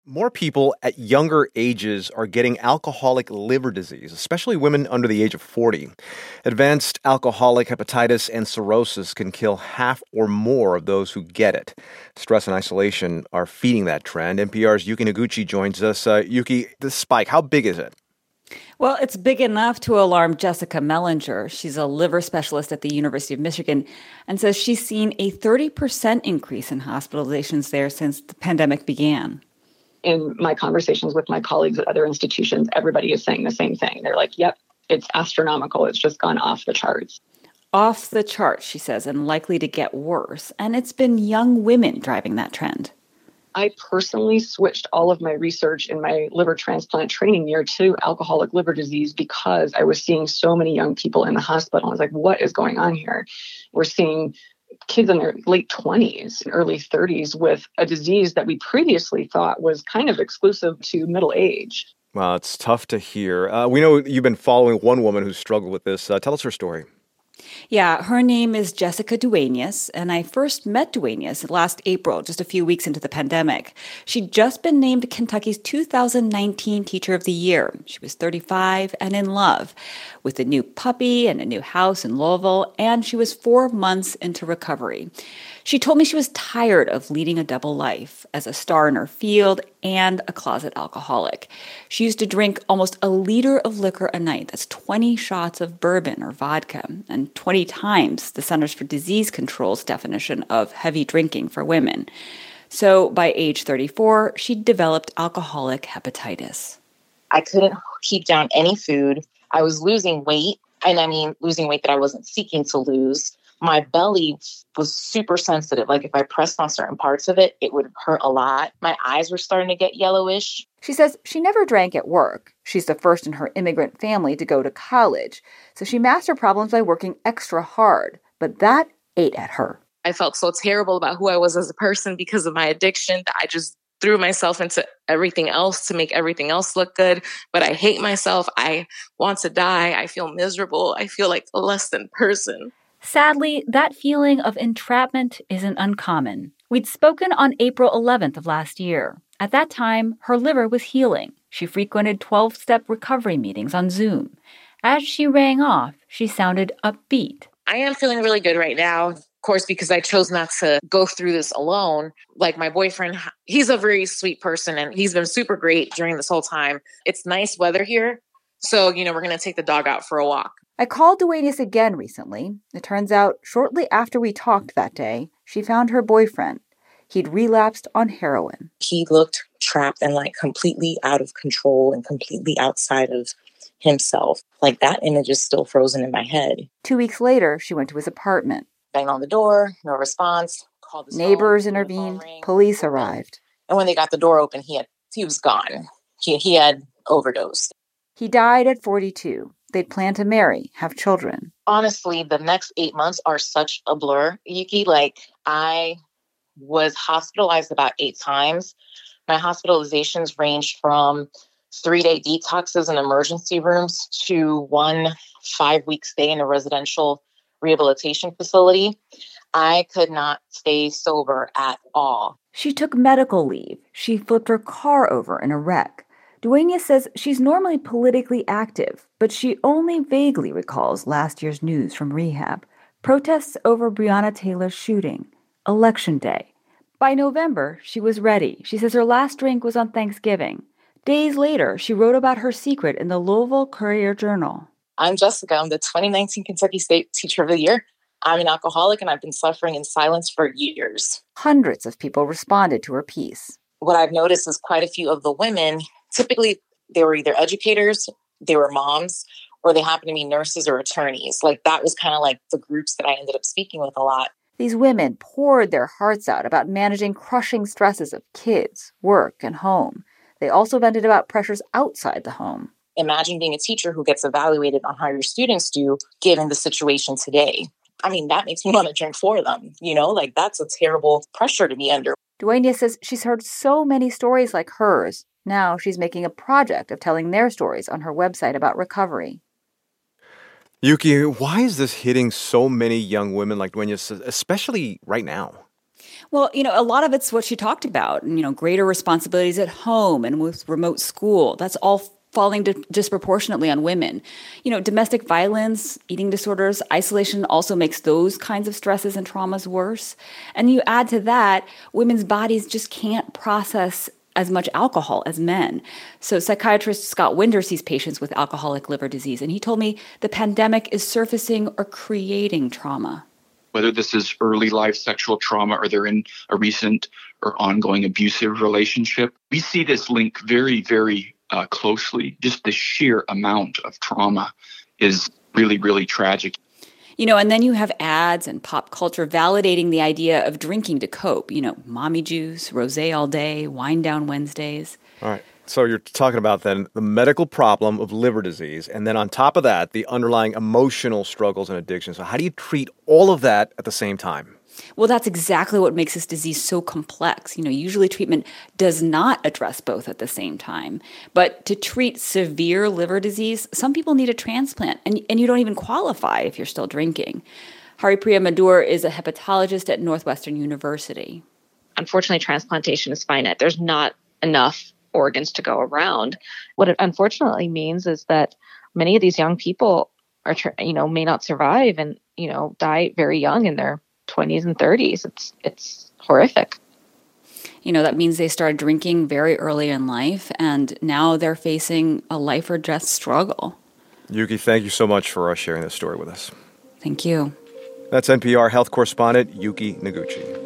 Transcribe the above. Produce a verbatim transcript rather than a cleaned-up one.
More people at younger ages are getting alcoholic liver disease, especially women under the age of forty. Advanced alcoholic hepatitis and cirrhosis can kill half or more of those who get it. Stress and isolation are feeding that trend. N P R's Yuki Noguchi joins us. Uh, Yuki, the spike, how big is it? Well, it's big enough to alarm Jessica Mellinger. She's a liver specialist at the University of Michigan and says she's seen a thirty percent increase in hospitalizations there since the pandemic began. In my conversations with my colleagues at other institutions, everybody is saying the same thing. They're like, yep, it's astronomical. It's just gone off the charts. Off the charts, she says, and likely to get worse. And it's been young women driving that trend. I personally switched all of my research in my liver transplant training year to alcoholic liver disease because I was seeing so many young people in the hospital. I was like, what is going on here? We're seeing kids in their late twenties, early thirties with a disease that we previously thought was kind of exclusive to middle age. Well, it's tough to hear. Uh, we know you've been following one woman who struggled with this. Uh, tell us her story. Yeah, her name is Jessica Dueñas, and I first met Dueñas last April, just a few weeks into the pandemic. She'd just been named Kentucky's two thousand nineteen Teacher of the Year. She was thirty-five and in love with a new puppy and a new house in Louisville, and she was four months into recovery. She told me she was tired of leading a double life as a star in her field and a closet alcoholic. She used to drink almost a liter of liquor a night. That's twenty shots of bourbon or vodka, and twenty times the Centers for Disease Control's definition of heavy drinking for women. So by age thirty-four, she developed alcoholic hepatitis. I couldn't keep down any food. I was losing weight, and I mean losing weight that I wasn't seeking to lose. My belly was super sensitive. Like if I pressed on certain parts of it, it would hurt a lot. My eyes were starting to get yellowish. She says she never drank at work. She's the first in her immigrant family to go to college. So she masked her problems by working extra hard. But that ate at her. I felt so terrible about who I was as a person because of my addiction that I just threw myself into everything else to make everything else look good. But I hate myself. I want to die. I feel miserable. I feel like a less than person. Sadly, that feeling of entrapment isn't uncommon. We'd spoken on April eleventh of last year. At that time, her liver was healing. She frequented twelve-step recovery meetings on Zoom. As she rang off, she sounded upbeat. I am feeling really good right now, of course, because I chose not to go through this alone. Like my boyfriend, he's a very sweet person, and he's been super great during this whole time. It's nice weather here, so, you know, we're going to take the dog out for a walk. I called Dueñas again recently. It turns out, shortly after we talked that day, she found her boyfriend. He'd relapsed on heroin. He looked trapped and like completely out of control and completely outside of himself. Like that image is still frozen in my head. Two weeks later, she went to his apartment. Banged on the door, no response. Called his Neighbors phone, intervened. phone Police arrived. And when they got the door open, he had he was gone. He he had overdosed. He died at forty-two. They'd planned to marry, have children. Honestly, the next eight months are such a blur, Yuki. Like, I was hospitalized about eight times. My hospitalizations ranged from three-day detoxes in emergency rooms to one five-week stay in a residential rehabilitation facility. I could not stay sober at all. She took medical leave. She flipped her car over in a wreck. Dueñas says she's normally politically active, but she only vaguely recalls last year's news from rehab. Protests over Breonna Taylor's shooting. Election day. By November, she was ready. She says her last drink was on Thanksgiving. Days later, she wrote about her secret in the Louisville Courier-Journal. I'm Jessica. I'm the twenty nineteen Kentucky State Teacher of the Year. I'm an alcoholic, and I've been suffering in silence for years. Hundreds of people responded to her piece. What I've noticed is quite a few of the women, typically they were either educators, they were moms, or they happened to be nurses or attorneys. Like that was kind of like the groups that I ended up speaking with a lot. These women poured their hearts out about managing crushing stresses of kids, work, and home. They also vented about pressures outside the home. Imagine being a teacher who gets evaluated on how your students do, given the situation today. I mean, that makes me want to drink for them. You know, like that's a terrible pressure to be under. Dueñas says she's heard so many stories like hers. Now she's making a project of telling their stories on her website about recovery. Yuki, why is this hitting so many young women like Dueñas, especially right now? Well, you know, a lot of it's what she talked about, you know, greater responsibilities at home and with remote school. That's all falling di- disproportionately on women. You know, domestic violence, eating disorders, isolation also makes those kinds of stresses and traumas worse. And you add to that, women's bodies just can't process as much alcohol as men. So psychiatrist Scott Winder sees patients with alcoholic liver disease, and he told me the pandemic is surfacing or creating trauma. Whether this is early life sexual trauma or they're in a recent or ongoing abusive relationship, we see this link very, very uh, closely. Just the sheer amount of trauma is really, really tragic. You know, and then you have ads and pop culture validating the idea of drinking to cope. You know, mommy juice, rosé all day, wine down Wednesdays. All right. So you're talking about then the medical problem of liver disease, and then on top of that, the underlying emotional struggles and addiction. So how do you treat all of that at the same time? Well, that's exactly what makes this disease so complex. You know, usually treatment does not address both at the same time. But to treat severe liver disease, some people need a transplant, and, and you don't even qualify if you're still drinking. Haripriya Madur is a hepatologist at Northwestern University. Unfortunately, transplantation is finite. There's not enough organs to go around. What it unfortunately means is that many of these young people are, you know, may not survive and, you know, die very young in their twenties and thirties. It's it's horrific. You know, that means they started drinking very early in life, and now they're facing a life or death struggle. Yuki, thank you so much for uh, sharing this story with us. Thank you. That's N P R health correspondent Yuki Noguchi.